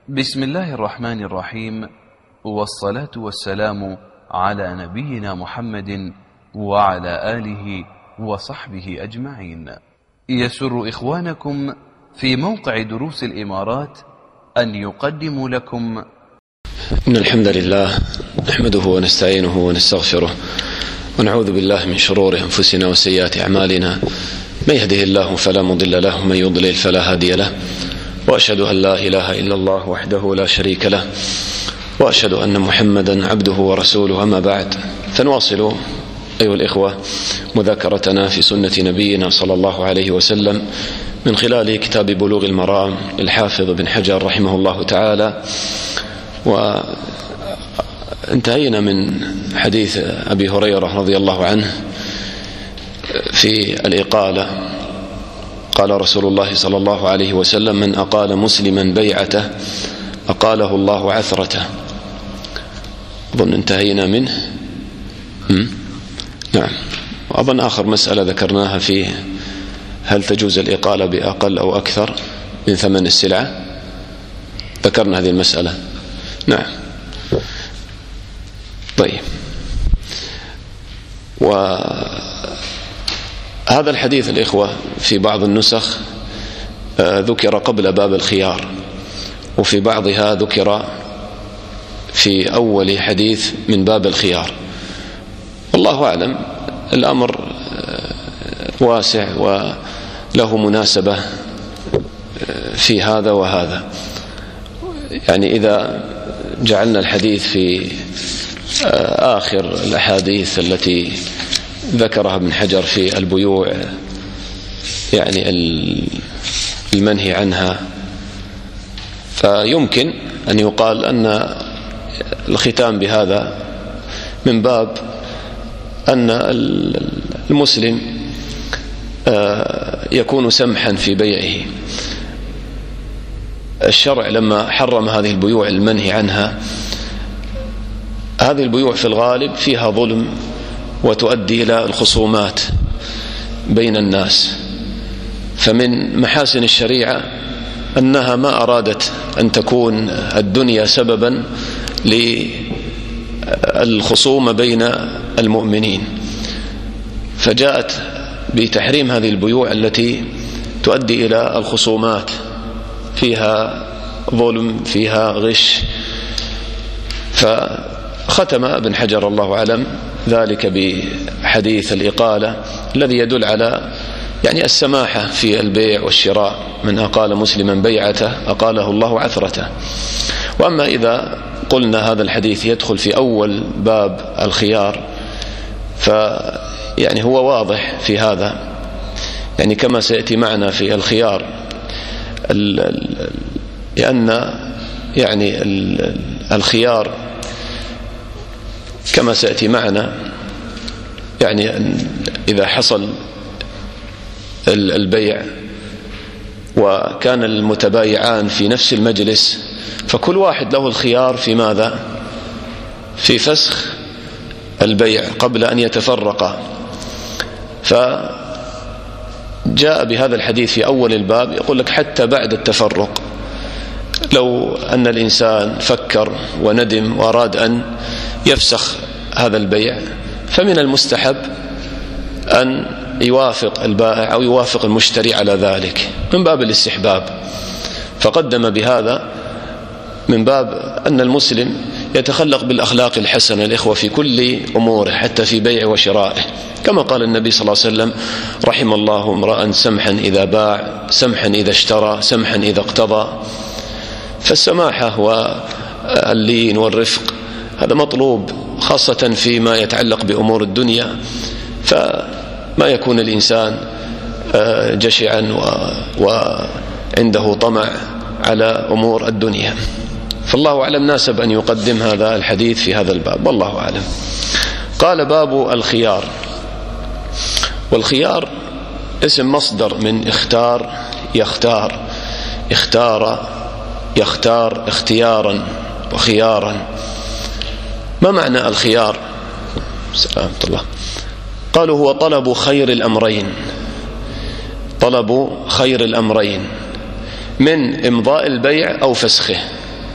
بسم الله الرحمن الرحيم، والصلاة والسلام على نبينا محمد وعلى آله وصحبه أجمعين. يسر إخوانكم في موقع دروس الإمارات أن يقدموا لكم إن الحمد لله نحمده ونستعينه ونستغفره ونعوذ بالله من شرور أنفسنا وسيئات أعمالنا، من يهده الله فلا مضل له ومن يضلل فلا هادي له، وأشهد أن لا إله إلا الله وحده لا شريك له، وأشهد أن محمدا عبده ورسوله. أما بعد، فنواصل أيها الإخوة مذاكرتنا في سنة نبينا صلى الله عليه وسلم من خلال كتاب بلوغ المرام للحافظ بن حجر رحمه الله تعالى. وانتهينا من حديث أبي هريرة رضي الله عنه في الإقالة. قال رسول الله صلى الله عليه وسلم: من أقال مسلما بيعته أقاله الله عثرته. أظن انتهينا منه. نعم. وأظن آخر مسألة ذكرناها فيه: هل تجوز الإقالة بأقل أو أكثر من ثمن السلعة؟ ذكرنا هذه المسألة. نعم. طيب، وهذا الحديث الإخوة في بعض النسخ ذكر قبل باب الخيار، وفي بعضها ذكر في أول حديث من باب الخيار. والله أعلم، الأمر واسع وله مناسبة في هذا وهذا. يعني إذا جعلنا الحديث في آخر الأحاديث التي ذكرها ابن حجر في البيوع، يعني المنهي عنها، فيمكن أن يقال أن الختام بهذا من باب أن المسلم يكون سمحا في بيعه. الشرع لما حرم هذه البيوع المنهي عنها، هذه البيوع في الغالب فيها ظلم وتؤدي إلى الخصومات بين الناس، فمن محاسن الشريعة أنها ما أرادت أن تكون الدنيا سببا للخصومة بين المؤمنين، فجاءت بتحريم هذه البيوع التي تؤدي إلى الخصومات، فيها ظلم، فيها غش. فختم ابن حجر الله أعلم ذلك بحديث الإقالة الذي يدل على يعني السماحة في البيع والشراء: من أقال مسلما بيعته أقاله الله عثرته. وأما إذا قلنا هذا الحديث يدخل في أول باب الخيار، فيعني هو واضح في هذا، يعني كما سيأتي معنا في الخيار، لأن يعني الخيار كما سيأتي معنا، يعني إذا حصل البيع وكان المتبايعان في نفس المجلس، فكل واحد له الخيار في ماذا؟ في فسخ البيع قبل أن يتفرقا. فجاء بهذا الحديث في أول الباب يقول لك حتى بعد التفرق، لو أن الإنسان فكر وندم وأراد أن يفسخ هذا البيع، فمن المستحب أن يوافق البائع أو يوافق المشتري على ذلك من باب الاستحباب. فقدم بهذا من باب أن المسلم يتخلق بالأخلاق الحسنة الإخوة في كل أموره، حتى في بيع وشرائه، كما قال النبي صلى الله عليه وسلم: رحم الله امرأ سمحا إذا باع، سمحا إذا اشترى، سمحا إذا اقتضى. فالسماحة واللين والرفق هذا مطلوب، خاصة فيما يتعلق بأمور الدنيا، فما يكون الإنسان جشعا وعنده طمع على أمور الدنيا. فالله أعلم ناسب أن يقدم هذا الحديث في هذا الباب، والله أعلم. قال: باب الخيار. والخيار اسم مصدر من اختار يختار، اختار يختار اختيارا وخيارا. ما معنى الخيار؟ سلامة الله. قالوا: هو طلب خير الأمرين، طلب خير الأمرين من إمضاء البيع أو فسخه.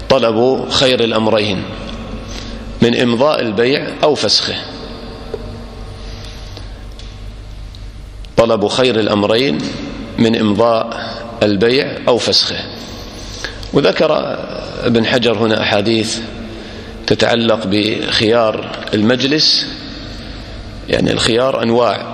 طلب خير الأمرين من إمضاء البيع أو فسخه. طلب خير الأمرين من إمضاء البيع أو فسخه. وذكر ابن حجر هنا أحاديث تتعلق بخيار المجلس. يعني الخيار أنواع: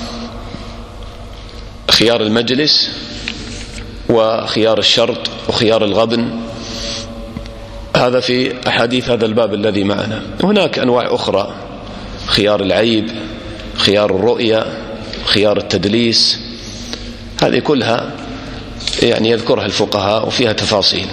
خيار المجلس وخيار الشرط وخيار الغبن، هذا في أحاديث هذا الباب الذي معنا. هناك أنواع أخرى: خيار العيب، خيار الرؤية، خيار التدليس، هذه كلها يعني يذكرها الفقهاء وفيها تفاصيل.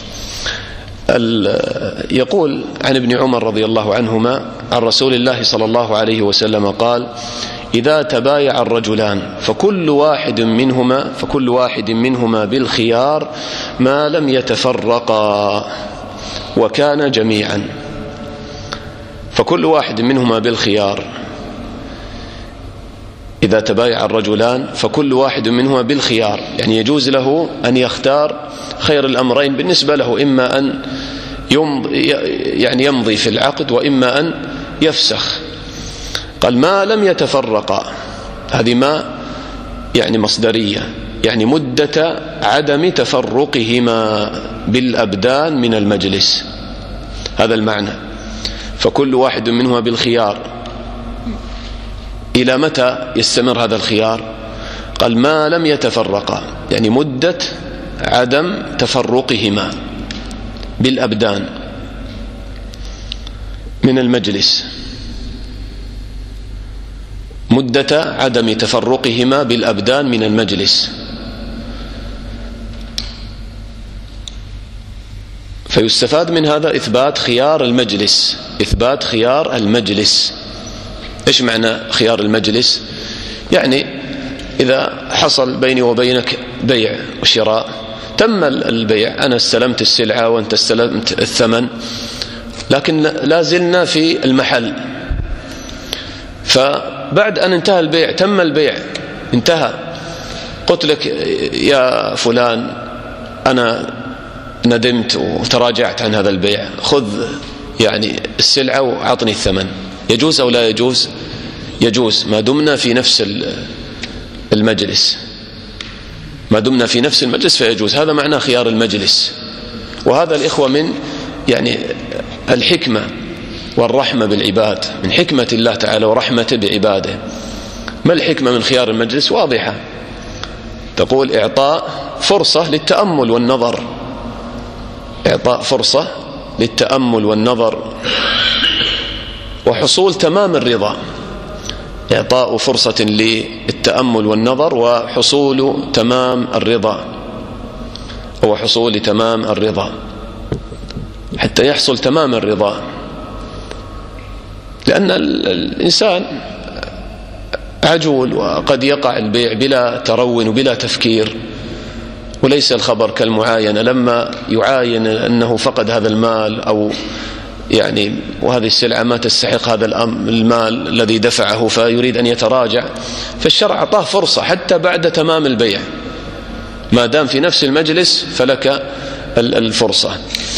يقول عن ابن عمر رضي الله عنهما عن رسول الله صلى الله عليه وسلم قال: إذا تبايع الرجلان فكل واحد منهما بالخيار ما لم يتفرقا وكان جميعا. فكل واحد منهما بالخيار، إذا تبايع الرجلان فكل واحد منهما بالخيار، يعني يجوز له أن يختار خير الأمرين بالنسبة له، إما أن يمضي في العقد وإما أن يفسخ. قال: ما لم يتفرقا، هذه ما يعني مصدرية، يعني مدة عدم تفرقهما بالأبدان من المجلس، هذا المعنى. فكل واحد منهما بالخيار، إلى متى يستمر هذا الخيار؟ قال: ما لم يتفرقا، يعني مدة عدم تفرقهما بالأبدان من المجلس، مدة عدم تفرقهما بالأبدان من المجلس. فيستفاد من هذا إثبات خيار المجلس، إثبات خيار المجلس. إيش معنى خيار المجلس؟ يعني إذا حصل بيني وبينك بيع وشراء، تم البيع، أنا استلمت السلعة وأنت استلمت الثمن، لكن لا زلنا في المحل. فبعد أن انتهى البيع، تم البيع انتهى، قلت لك: يا فلان أنا ندمت وتراجعت عن هذا البيع، خذ يعني السلعة وعطني الثمن. يجوز أو لا يجوز؟ يجوز، ما دمنا في نفس المجلس، ما دمنا في نفس المجلس فيجوز. هذا معنى خيار المجلس. وهذا الإخوة من يعني الحكمة والرحمة بالعباد، من حكمة الله تعالى ورحمته بعباده. ما الحكمة من خيار المجلس؟ واضحة، تقول: إعطاء فرصة للتأمل والنظر، إعطاء فرصة للتأمل والنظر وحصول تمام الرضا. إعطاء فرصة للتأمل والنظر وحصول تمام الرضا، هو حصول تمام الرضا، حتى يحصل تمام الرضا. لأن الإنسان عجول، وقد يقع البيع بلا ترون وبلا تفكير، وليس الخبر كالمعاينة، لما يعاين أنه فقد هذا المال أو يعني وهذه السلعة ما تستحق هذا المال الذي دفعه فيريد أن يتراجع، فالشرع أعطاه فرصة حتى بعد تمام البيع، ما دام في نفس المجلس فلك الفرصة.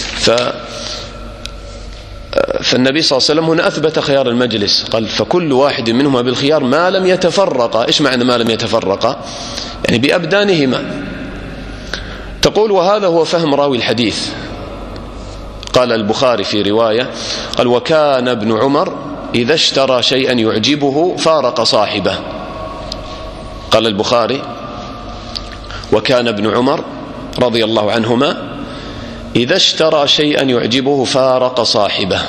فالنبي صلى الله عليه وسلم هنا أثبت خيار المجلس، قال: فكل واحد منهما بالخيار ما لم يتفرقا. إيش معنى ما لم يتفرقا؟ يعني بأبدانهما. تقول: وهذا هو فهم راوي الحديث. قال البخاري في رواية، قال: وكان ابن عمر إذا اشترى شيئا يعجبه فارق صاحبه. قال البخاري: وكان ابن عمر رضي الله عنهما إذا اشترى شيئا يعجبه فارق صاحبه.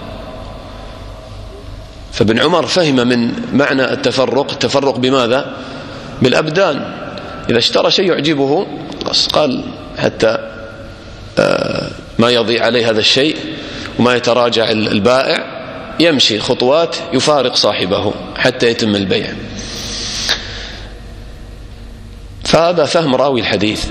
فابن عمر فهم من معنى التفرق بماذا؟ بالأبدان. إذا اشترى شيء يعجبه قال حتى ما يضيع عليه هذا الشيء وما يتراجع البائع، يمشي خطوات يفارق صاحبه حتى يتم البيع. فهذا فهم راوي الحديث.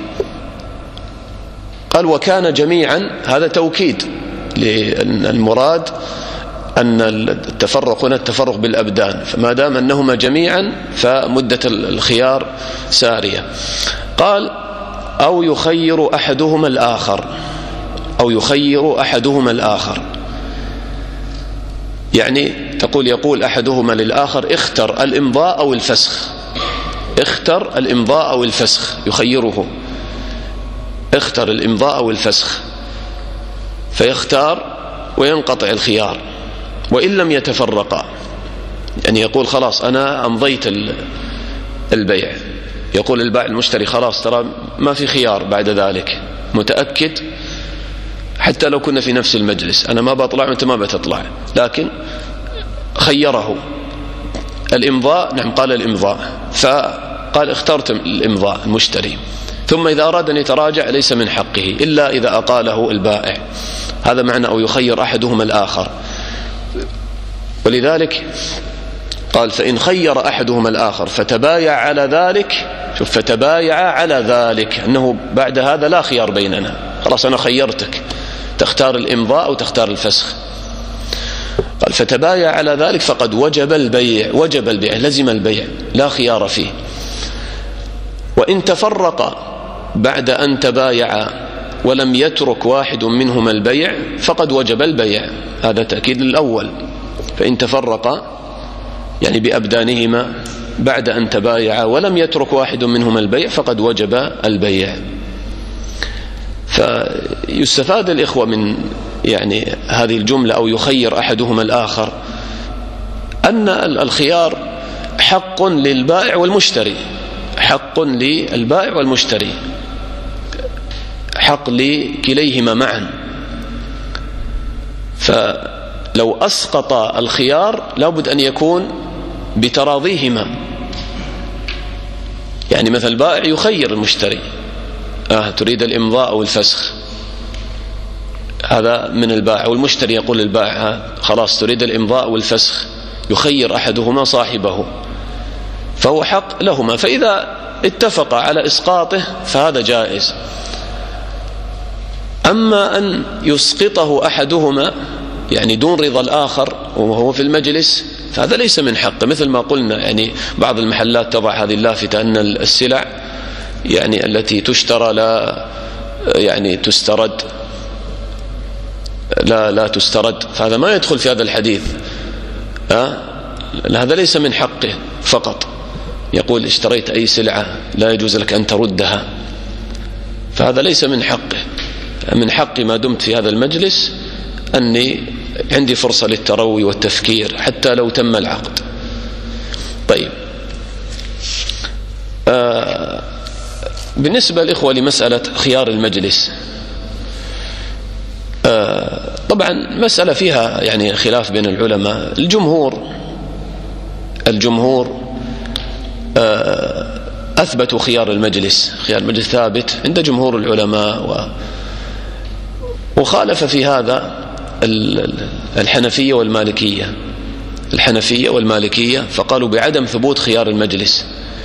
قال: وكان جميعا، هذا توكيد لأن المراد أن التفرق هنا التفرق بالأبدان، فما دام أنهما جميعا فمدة الخيار سارية. قال: أو يخير أحدهما الآخر، أو يخير أحدهما الآخر. يعني يقول أحدهما للآخر اختر الإمضاء أو الفسخ، اختر الإمضاء أو الفسخ، يخيره اختر الإمضاء أو الفسخ، فيختار وينقطع الخيار وإن لم يتفرقا. يعني يقول خلاص أنا أمضيت البيع، يقول البائع المشتري خلاص ترى ما في خيار بعد ذلك، متأكد حتى لو كنا في نفس المجلس أنا ما بطلع وأنت ما بتطلع، لكن خيره الإمضاء. نعم قال الإمضاء، فقال اخترت الإمضاء المشتري، ثم إذا أراد أن يتراجع ليس من حقه إلا إذا أقاله البائع. هذا معنى أو يخير أحدهما الآخر. ولذلك قال فإن خير أحدهما الآخر فتبايع على ذلك، شوف فتبايع على ذلك أنه بعد هذا لا خيار بيننا، خلاص أنا خيرتك تختار الإمضاء أو تختار الفسخ. قال فتبايع على ذلك فقد وجب البيع، وجب البيع لزم البيع لا خيار فيه. وإن تفرق بعد أن تبايع ولم يترك واحد منهما البيع فقد وجب البيع، هذا تأكيد للأول. فإن تفرق يعني بأبدانهما بعد أن تبايع ولم يترك واحد منهما البيع فقد وجب البيع. فيستفاد الإخوة من يعني هذه الجملة أو يخير أحدهما الآخر أن الخيار حق للبائع والمشتري، حق للبائع والمشتري، حق لكليهما معا. فلو أسقط الخيار لابد أن يكون بتراضيهما. يعني مثل البائع يخير المشتري تريد الإمضاء أو الفسخ، هذا من البائع، والمشتري يقول للبائع خلاص تريد الإمضاء أو الفسخ، يخير أحدهما صاحبه، فهو حق لهما. فإذا اتفق على إسقاطه فهذا جائز. أما أن يسقطه أحدهما يعني دون رضا الآخر وهو في المجلس فهذا ليس من حقه. مثل ما قلنا يعني بعض المحلات تضع هذه اللافتة أن السلع يعني التي تشترى لا يعني تسترد، لا تسترد، فهذا ما يدخل في هذا الحديث. هذا ليس من حقه فقط، يقول اشتريت أي سلعة لا يجوز لك أن تردها، فهذا ليس من حقه. من حقي ما دمت في هذا المجلس أني عندي فرصة للتروي والتفكير حتى لو تم العقد. طيب، بالنسبة للإخوة لمسألة خيار المجلس، طبعا مسألة فيها يعني خلاف بين العلماء. الجمهور أثبتوا خيار المجلس، خيار المجلس ثابت عند جمهور العلماء، وخالف في هذا الحنفية والمالكية، فقالوا بعدم ثبوت خيار المجلس،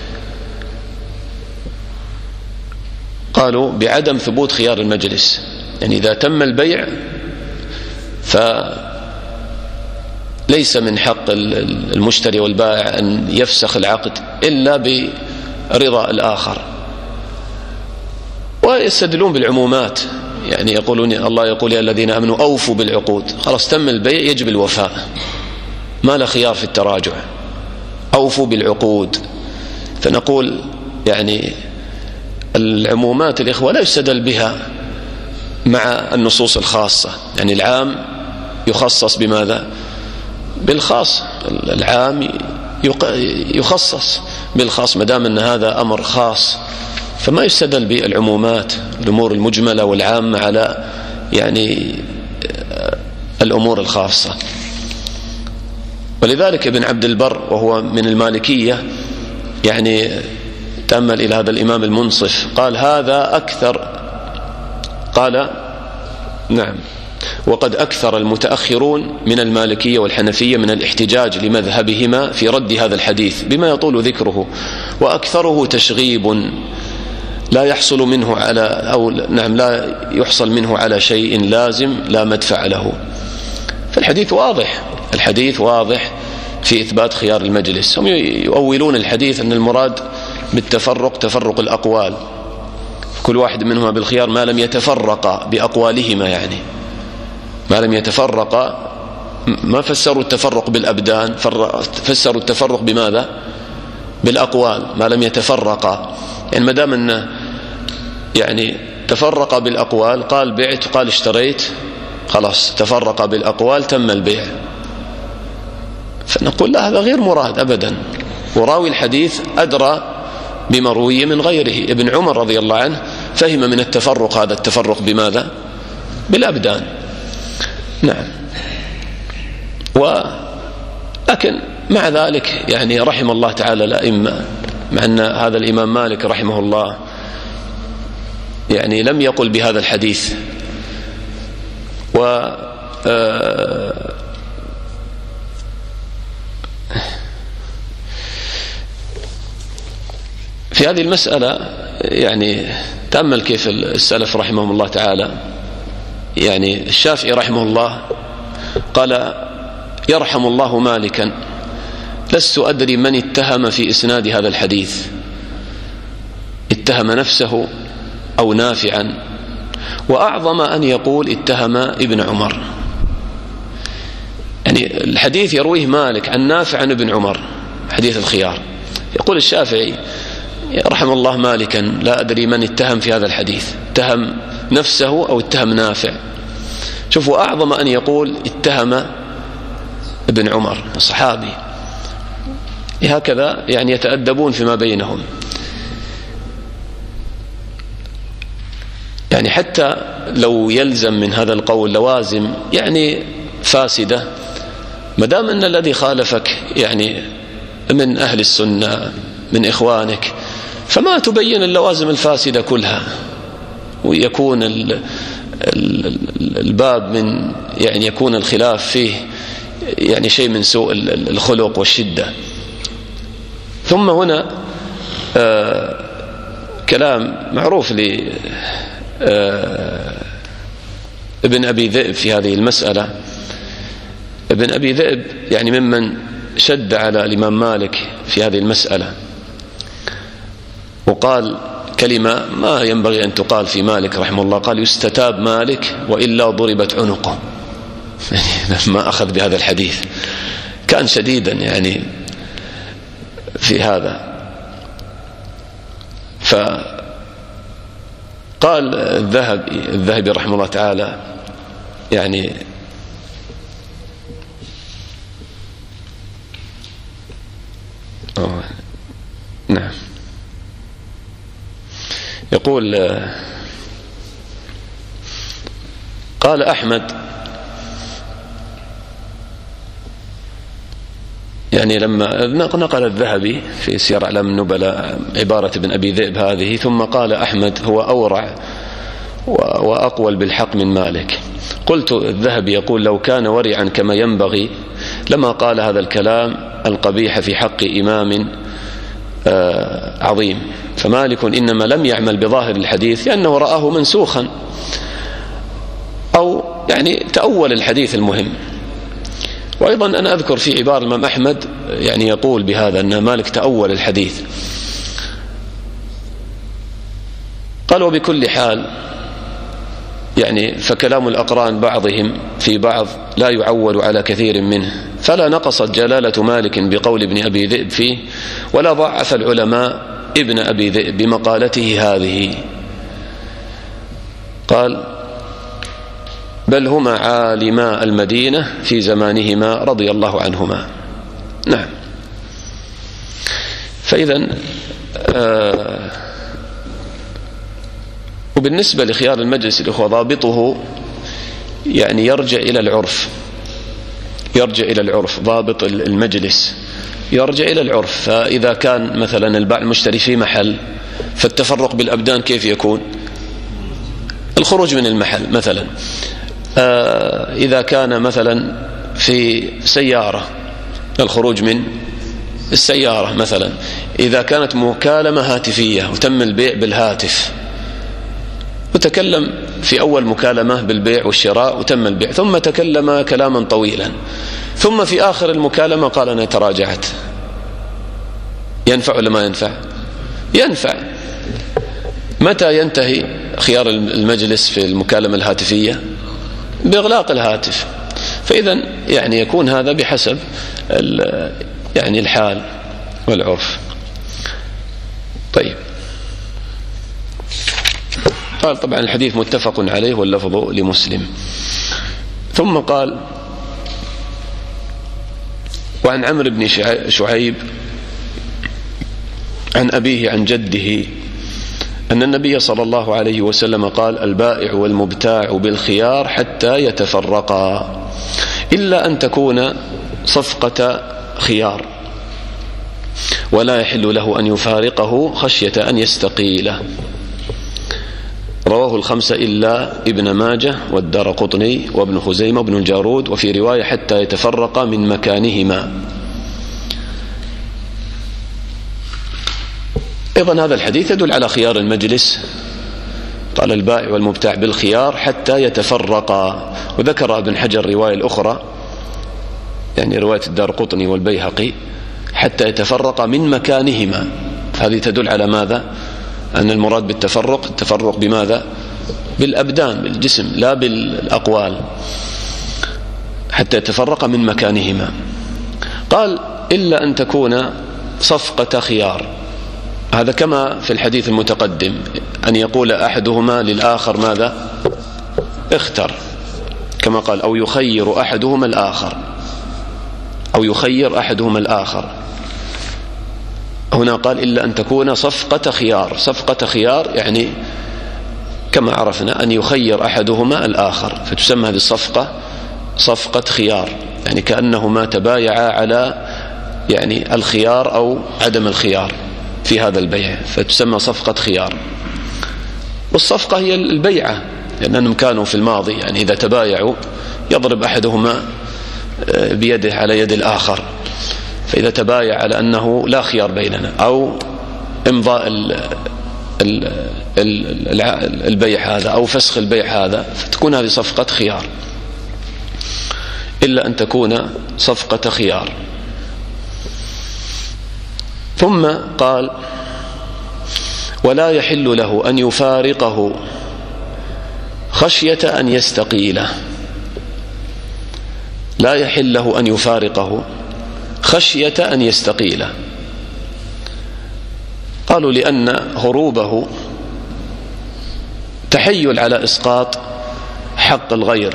قالوا بعدم ثبوت خيار المجلس. يعني إذا تم البيع فليس من حق المشتري والبائع أن يفسخ العقد إلا برضا الآخر. ويستدلون بالعمومات، يعني يقولون الله يقول يا الذين آمنوا أوفوا بالعقود، خلاص تم البيع يجب الوفاء، ما لا خيار في التراجع، أوفوا بالعقود. فنقول يعني العمومات الإخوة لا يستدل بها مع النصوص الخاصة، يعني العام يخصص بماذا؟ بالخاص، العام يخصص بالخاص، مدام أن هذا أمر خاص فما يستدل بالعمومات، الأمور المجملة والعامة على يعني الأمور الخاصة. ولذلك ابن عبد البر وهو من المالكية يعني تأمل إلى هذا الإمام المنصف، قال هذا أكثر، قال نعم، وقد أكثر المتأخرون من المالكية والحنفية من الاحتجاج لمذهبهما في رد هذا الحديث بما يطول ذكره، وأكثره تشغيب لا يحصل منه على لا يحصل منه على شيء لازم لا مدفع له. فالحديث واضح في إثبات خيار المجلس. هم يؤولون الحديث أن المراد بالتفرق تفرق الأقوال، كل واحد منهما بالخيار ما لم يتفرقا بأقوالهما، يعني ما لم يتفرقا، ما فسروا التفرق بالأبدان، فسروا التفرق بماذا؟ بالأقوال. ما لم يتفرقا يعني ما دام أنه يعني تفرق بالأقوال، قال بعت وقال اشتريت، خلاص تفرق بالأقوال تم البيع. فنقول لا، هذا غير مراد أبدا، وراوي الحديث أدرى بما روي من غيره. ابن عمر رضي الله عنه فهم من التفرق هذا التفرق بماذا؟ بالأبدان. نعم. ولكن مع ذلك يعني رحم الله تعالى الأئمة، مع أن هذا الإمام مالك رحمه الله يعني لم يقل بهذا الحديث، و في هذه المسألة يعني تأمل كيف السلف رحمهم الله تعالى. يعني الشافعي رحمه الله قال: يرحم الله مالكا، لست أدري من اتهم في إسناد هذا الحديث، اتهم نفسه أو نافعا، وأعظم أن يقول اتهم ابن عمر. يعني الحديث يرويه مالك عن نافع عن ابن عمر، حديث الخيار. يقول الشافعي رحم الله مالكا لا أدري من اتهم في هذا الحديث، اتهم نفسه أو اتهم نافع. شوفوا، أعظم أن يقول اتهم ابن عمر الصحابي. هكذا يعني يتأدبون فيما بينهم. يعني حتى لو يلزم من هذا القول لوازم يعني فاسدة، ما دام أن الذي خالفك يعني من أهل السنة من إخوانك، فما تبين اللوازم الفاسدة كلها، ويكون الباب من يعني يكون الخلاف فيه يعني شيء من سوء الخلق والشدة. ثم هنا كلام معروف ابن أبي ذئب في هذه المسألة. ابن أبي ذئب يعني ممن شد على الإمام مالك في هذه المسألة، وقال كلمة ما ينبغي أن تقال في مالك رحمه الله، قال: يستتاب مالك وإلا ضربت عنقه. ما أخذ بهذا الحديث، كان شديدا يعني في هذا. فقال الذهبي رحمه الله تعالى يعني نعم، يقول: قال أحمد يعني لما نقل الذهبي في سير أعلام النبلاء عبارة ابن أبي ذئب هذه، ثم قال أحمد: هو أورع وأقول بالحق من مالك. قلت: الذهبي يقول: لو كان ورعا كما ينبغي لما قال هذا الكلام القبيح في حق إمام عظيم. فمالك إنما لم يعمل بظاهر الحديث لأنه رآه منسوخا، أو يعني تأول الحديث المهم. وأيضا أنا أذكر في عبارة الإمام أحمد يعني يقول بهذا أن مالك تأول الحديث. قال: وبكل حال يعني فكلام الأقران بعضهم في بعض لا يعول على كثير منه، فلا نقصت جلالة مالك بقول ابن أبي ذئب فيه، ولا ضعف العلماء ابن أبي ذئب بمقالته هذه. قال: بل هما عالما المدينة في زمانهما رضي الله عنهما. نعم. فإذا وبالنسبة لخيار المجلس الإخوة ضابطه يعني يرجع إلى العرف، ضابط المجلس يرجع إلى العرف. فإذا كان مثلا البائع المشتري في محل، فالتفرق بالأبدان كيف يكون؟ الخروج من المحل مثلا. إذا كان مثلا في سيارة، الخروج من السيارة مثلا. إذا كانت مكالمة هاتفية وتم البيع بالهاتف، وتكلم في أول مكالمة بالبيع والشراء وتم البيع، ثم تكلم كلاما طويلا، ثم في آخر المكالمة قال: أنا تراجعت. ينفع ولا ما ينفع؟ ينفع. متى ينتهي خيار المجلس في المكالمة الهاتفية؟ بإغلاق الهاتف. فإذا يعني يكون هذا بحسب يعني الحال والعرف. طيب، قال طبعا الحديث متفق عليه واللفظ لمسلم. ثم قال: وعن عمرو بن شعيب عن أبيه عن جده أن النبي صلى الله عليه وسلم قال: البائع والمبتاع بالخيار حتى يتفرقا إلا أن تكون صفقة خيار، ولا يحل له أن يفارقه خشية أن يستقيله. رواه الخمسة إلا ابن ماجه والدارقطني وابن خزيمة وابن الجارود، وفي رواية حتى يتفرق من مكانهما. أيضا هذا الحديث يدل على خيار المجلس. قال: البائع والمبتاع بالخيار حتى يتفرقا. وذكر ابن حجر رواية الأخرى، يعني رواية الدارقطني والبيهقي، حتى يتفرق من مكانهما. هذه تدل على ماذا؟ أن المراد بالتفرق التفرق بماذا؟ بالأبدان، بالجسم، لا بالأقوال. حتى يتفرق من مكانهما. قال: إلا أن تكون صفقة خيار. هذا كما في الحديث المتقدم، أن يقول أحدهما للآخر ماذا؟ اختر، كما قال: أو يخير أحدهما الآخر، أو يخير أحدهما الآخر. هنا قال: إلا أن تكون صفقة خيار. صفقة خيار يعني كما عرفنا أن يخير أحدهما الآخر، فتسمى هذه الصفقة صفقة خيار، يعني كأنهما تبايعا على يعني الخيار أو عدم الخيار في هذا البيع، فتسمى صفقة خيار. والصفقة هي البيعة، لأنهم كانوا في الماضي يعني إذا تبايعوا يضرب أحدهما بيده على يد الآخر، فإذا تبايع على أنه لا خيار بيننا، أو إمضاء البيع هذا أو فسخ البيع هذا، فتكون هذه صفقة خيار. إلا أن تكون صفقة خيار. ثم قال: ولا يحل له أن يفارقه خشية أن يستقيله. لا يحل له أن يفارقه خشية أن يستقيله. قالوا: لأن هروبه تحيل على إسقاط حق الغير.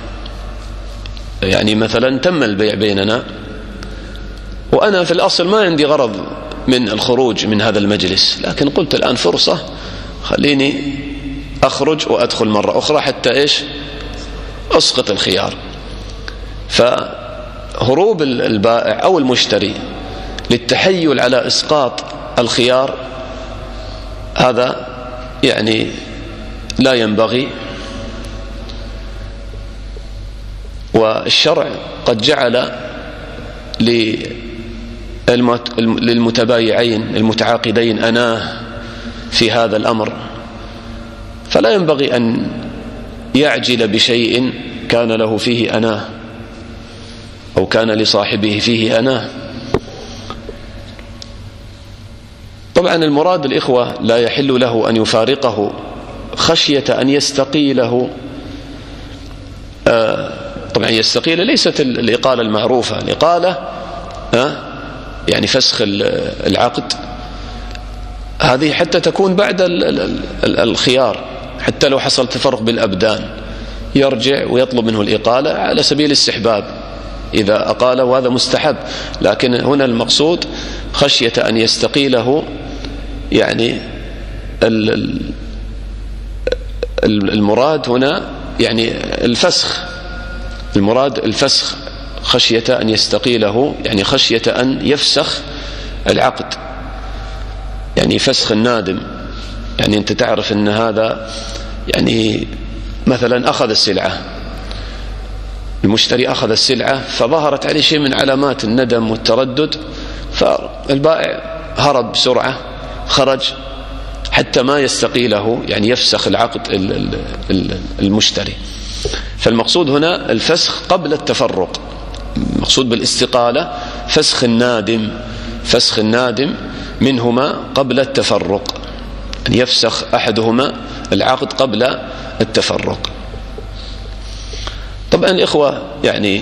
يعني مثلا تم البيع بيننا، وأنا في الأصل ما عندي غرض من الخروج من هذا المجلس، لكن قلت الآن فرصة، خليني أخرج وأدخل مرة أخرى حتى أسقط الخيار. فهروب البائع أو المشتري للتحيل على إسقاط الخيار هذا يعني لا ينبغي. والشرع قد جعل للمتبايعين المتعاقدين أناه في هذا الأمر، فلا ينبغي أن يعجل بشيء كان له فيه أناه أو كان لصاحبه فيه أناه. طبعا المراد الإخوة لا يحل له أن يفارقه خشية أن يستقيله. طبعا يستقيل ليست الإقالة المعروفة، الإقالة يعني فسخ العقد، هذه حتى تكون بعد الخيار، حتى لو حصل تفرق بالأبدان يرجع ويطلب منه الإقالة على سبيل الاستحباب إذا أقال، وهذا مستحب. لكن هنا المقصود خشية أن يستقيله، يعني المراد هنا يعني الفسخ، المراد الفسخ، خشية أن يستقيله يعني خشية أن يفسخ العقد، يعني فسخ النادم. يعني أنت تعرف أن هذا يعني مثلا أخذ السلعة، المشتري أخذ السلعة فظهرت عليه شيء من علامات الندم والتردد، فالبائع هرب بسرعة، خرج حتى ما يستقيله، يعني يفسخ العقد المشتري. فالمقصود هنا الفسخ قبل التفرق، المقصود بالاستقالة فسخ النادم، فسخ النادم منهما قبل التفرق. أن يفسخ أحدهما العقد قبل التفرق. طبعا الإخوة يعني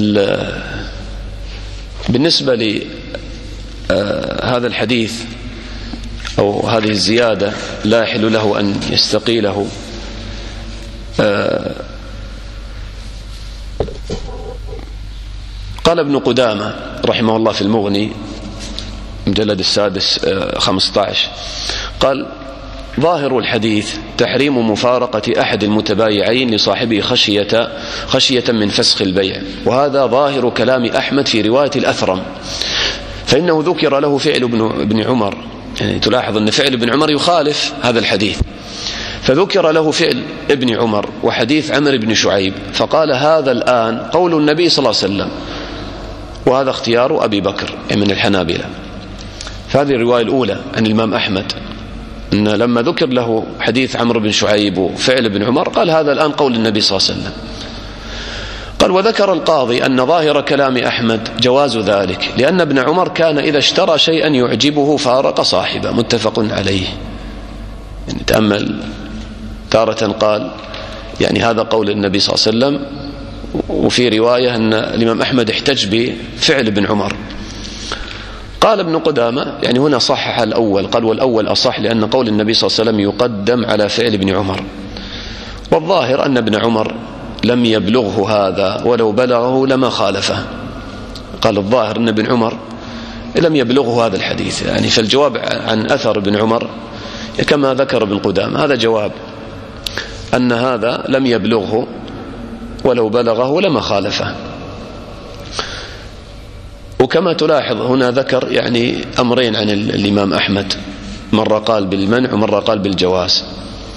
بالنسبة لهذا الحديث أو هذه الزيادة لا يحل له أن يستقيله، قال ابن قدامة رحمه الله في المغني مجلد السادس 15 قال: ظاهر الحديث تحريم مفارقة أحد المتبايعين لصاحبه خشية من فسخ البيع، وهذا ظاهر كلام أحمد في رواية الأثرم، فإنه ذكر له فعل ابن عمر، يعني تلاحظ أن فعل ابن عمر يخالف هذا الحديث، فذكر له فعل ابن عمر وحديث عمرو بن شعيب، فقال: هذا الآن قول النبي صلى الله عليه وسلم، وهذا اختيار أبي بكر من الحنابلة. فهذه الرواية الأولى عن الإمام أحمد، أن لما ذكر له حديث عمرو بن شعيب وفعل ابن عمر قال: هذا الآن قول النبي صلى الله عليه وسلم. قال: وذكر القاضي أن ظاهر كلام أحمد جواز ذلك، لأن ابن عمر كان إذا اشترى شيئا يعجبه فارق صاحبه، متفق عليه. يعني تأمل، تارة قال يعني هذا قول النبي صلى الله عليه وسلم، وفي رواية أن الإمام أحمد احتج بفعل ابن عمر. قال ابن قدامة يعني هنا صحح الأول، قال: والأول أصح، لأن قول النبي صلى الله عليه وسلم يقدم على فعل ابن عمر، والظاهر أن ابن عمر لم يبلغه هذا، ولو بلغه لما خالفه. قال: الظاهر أن ابن عمر لم يبلغه هذا الحديث، يعني فالجواب عن أثر ابن عمر كما ذكر ابن قدامة، هذا جواب أن هذا لم يبلغه، ولو بلغه لما خالفه. وكما تلاحظ هنا ذكر يعني أمرين عن الإمام أحمد، مرة قال بالمنع ومرة قال بالجواز.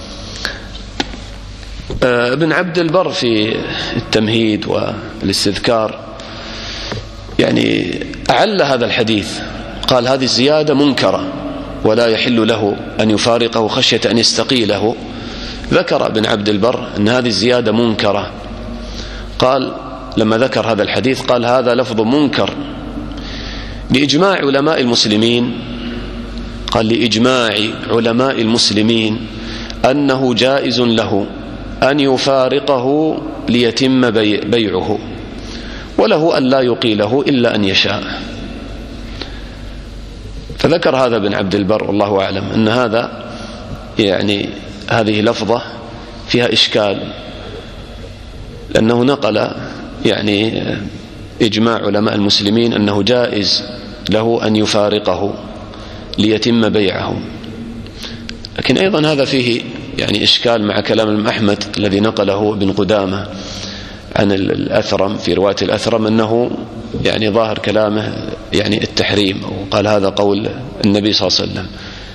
ابن عبد البر في التمهيد والاستذكار يعني أعل هذا الحديث، قال: هذه الزيادة منكرة ولا يحل له أن يفارقه خشية أن يستقيله. ذكر ابن عبد البر أن هذه الزيادة منكرة، قال لما ذكر هذا الحديث قال: هذا لفظ منكر لإجماع علماء المسلمين، قال: لإجماع علماء المسلمين أنه جائز له أن يفارقه ليتم بيعه، وله أن لا يقيله إلا أن يشاء. فذكر هذا ابن عبد البر والله أعلم أن هذا يعني هذه لفظة فيها إشكال، لأنه نقل يعني إجماع علماء المسلمين أنه جائز له أن يفارقه ليتم بيعه، لكن أيضا هذا فيه يعني إشكال مع كلام الإمام أحمد الذي نقله ابن قدامة عن الأثرم في رواية الأثرم أنه يعني ظاهر كلامه يعني التحريم، وقال هذا قول النبي صلى الله عليه وسلم.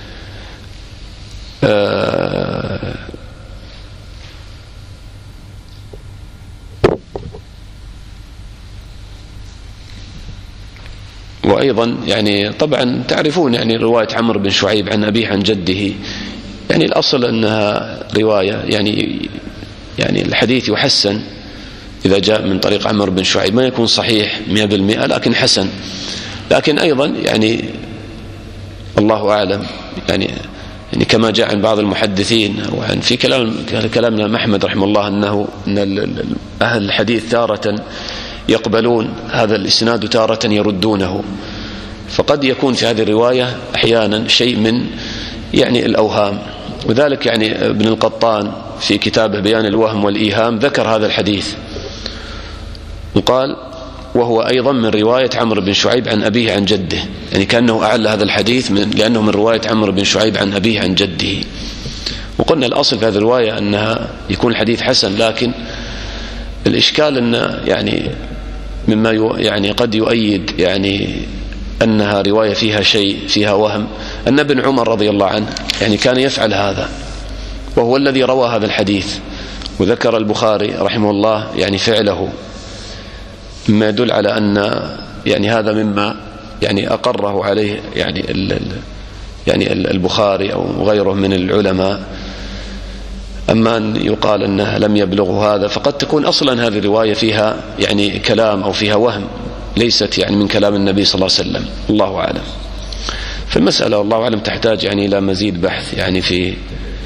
وأيضا يعني طبعا تعرفون يعني رواية عمرو بن شعيب عن أبيه عن جده، يعني الأصل أنها رواية يعني الحديث يحسن إذا جاء من طريق عمرو بن شعيب، ما يكون صحيح 100% لكن حسن. لكن أيضا يعني الله أعلم يعني كما جاء عن بعض المحدثين وعن في كلامنا أحمد رحمه الله أن أهل الحديث تارة يقبلون هذا الإسناد تارة يردونه، فقد يكون في هذه الرواية أحيانا شيء من يعني الأوهام. وذلك يعني ابن القطان في كتابه بيان الوهم والإيهام ذكر هذا الحديث وقال: وهو أيضا من رواية عمرو بن شعيب عن أبيه عن جده، يعني كأنه أعلى هذا الحديث لأنه من رواية عمرو بن شعيب عن أبيه عن جده. وقلنا الأصل في هذه الرواية أنها يكون الحديث حسن، لكن الإشكال أن يعني مما يعني قد يؤيد يعني أنها رواية فيها شيء فيها وهم، أن ابن عمر رضي الله عنه يعني كان يفعل هذا، وهو الذي روى هذا الحديث. وذكر البخاري رحمه الله يعني فعله، مما يدل على أن يعني هذا مما يعني أقره عليه يعني البخاري أو غيره من العلماء. أما أن يقال أنه لم يبلغه هذا، فقد تكون أصلا هذه الرواية فيها يعني كلام أو فيها وهم، ليست يعني من كلام النبي صلى الله عليه وسلم، الله أعلم. فالمسألة والله أعلم تحتاج يعني إلى مزيد بحث يعني في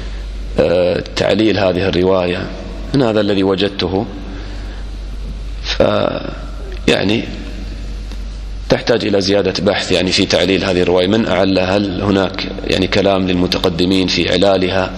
تعليل هذه الرواية. من هذا الذي وجدته، يعني تحتاج إلى زيادة بحث يعني في تعليل هذه الرواية، من أعلها، هل هناك يعني كلام للمتقدمين في إعلالها،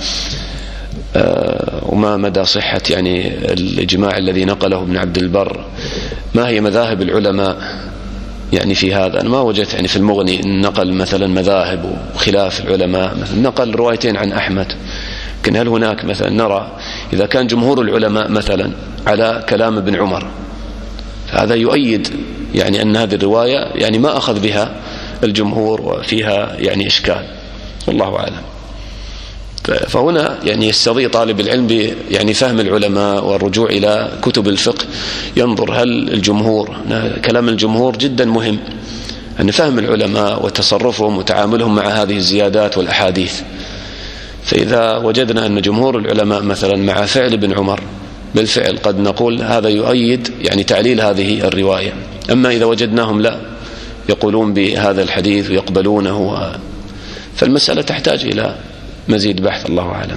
وما مدى صحة يعني الإجماع الذي نقله ابن عبد البر، ما هي مذاهب العلماء يعني في هذا. أنا ما وجدت يعني في المغني نقل مثلا مذاهب وخلاف العلماء، مثلا نقل روايتين عن أحمد، لكن هل هناك مثلا نرى إذا كان جمهور العلماء مثلا على كلام ابن عمر، فهذا يؤيد يعني أن هذه الرواية يعني ما أخذ بها الجمهور وفيها يعني إشكال، والله أعلم. فهنا يعني يستطيع طالب العلم يعني فهم العلماء والرجوع إلى كتب الفقه، ينظر هل الجمهور، كلام الجمهور جدا مهم، أن فهم العلماء وتصرفهم وتعاملهم مع هذه الزيادات والأحاديث. فإذا وجدنا أن جمهور العلماء مثلا مع فعل ابن عمر بالفعل، قد نقول هذا يؤيد يعني تعليل هذه الرواية. أما إذا وجدناهم لا يقولون بهذا الحديث ويقبلونه، فالمسألة تحتاج إلى مزيد بحث، الله أعلم.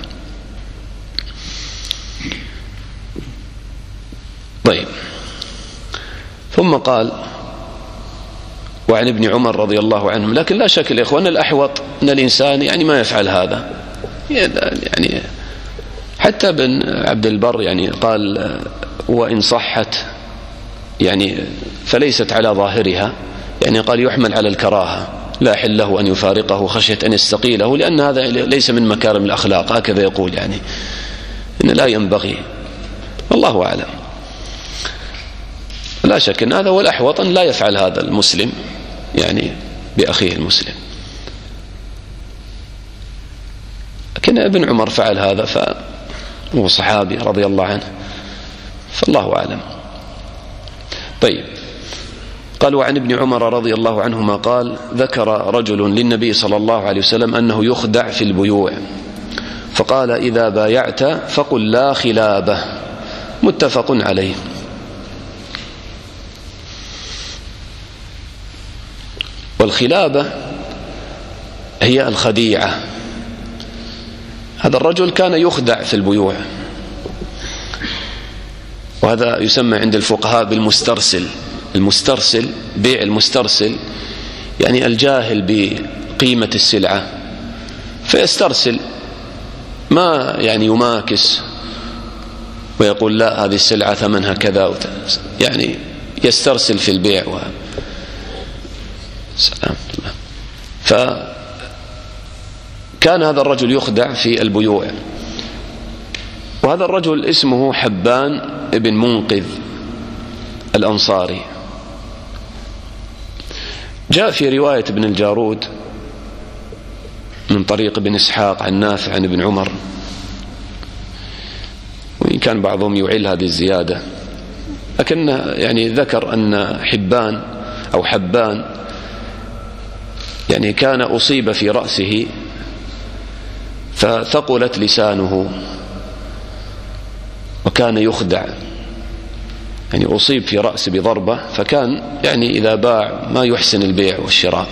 طيب، ثم قال وعن ابن عمر رضي الله عنهم. لكن لا شك يا إخوان الأحوط أن الإنسان يعني ما يفعل هذا، يعني حتى ابن عبد البر يعني قال وإن صحت يعني فليست على ظاهرها، يعني قال يحمل على الكراهة، لا يحل له أن يفارقه خشية أن يستقيله، لأن هذا ليس من مكارم الأخلاق، هكذا يقول يعني إن لا ينبغي، والله أعلم. لا شك أن هذا هو الأحوط، أن لا يفعل هذا المسلم يعني بأخيه المسلم. لكن ابن عمر فعل هذا، فهو صحابي رضي الله عنه، فالله أعلم. طيب، قال وعن ابن عمر رضي الله عنهما قال ذكر رجل للنبي صلى الله عليه وسلم أنه يخدع في البيوع، فقال إذا بايعت فقل لا خلابة، متفق عليه. والخلابة هي الخديعة. هذا الرجل كان يخدع في البيوع، وهذا يسمى عند الفقهاء بالمسترسل. المسترسل، بيع المسترسل يعني الجاهل بقيمة السلعة فيسترسل، ما يعني يماكس ويقول لا هذه السلعة ثمنها كذا، يعني يسترسل في البيع سلام الله. فكان هذا الرجل يخدع في البيوع، وهذا الرجل اسمه حبان ابن منقذ الأنصاري. جاء في رواية ابن الجارود من طريق ابن إسحاق عن نافع عن ابن عمر، وإن كان بعضهم يعيل هذه الزيادة، لكن يعني ذكر أن حبان أو حبان يعني كان أصيب في رأسه فثقلت لسانه، وكان يخدع، يعني أصيب في رأسه بضربة، فكان يعني إذا باع ما يحسن البيع والشراء.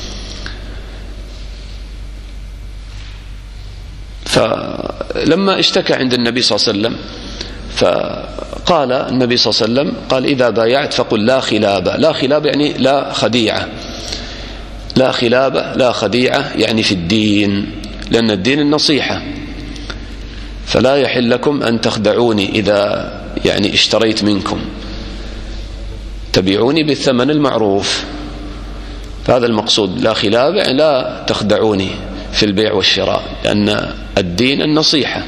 فلما اشتكى عند النبي صلى الله عليه وسلم، فقال النبي صلى الله عليه وسلم قال إذا بايعت فقل لا خلابة. لا خلابة يعني لا خديعة، لا خلابة لا خديعة يعني في الدين، لأن الدين النصيحة، فلا يحل لكم أن تخدعوني إذا يعني اشتريت منكم، تبيعوني بالثمن المعروف. فهذا المقصود، لا خلابة يعني لا تخدعوني في البيع والشراء، لأن الدين النصيحة.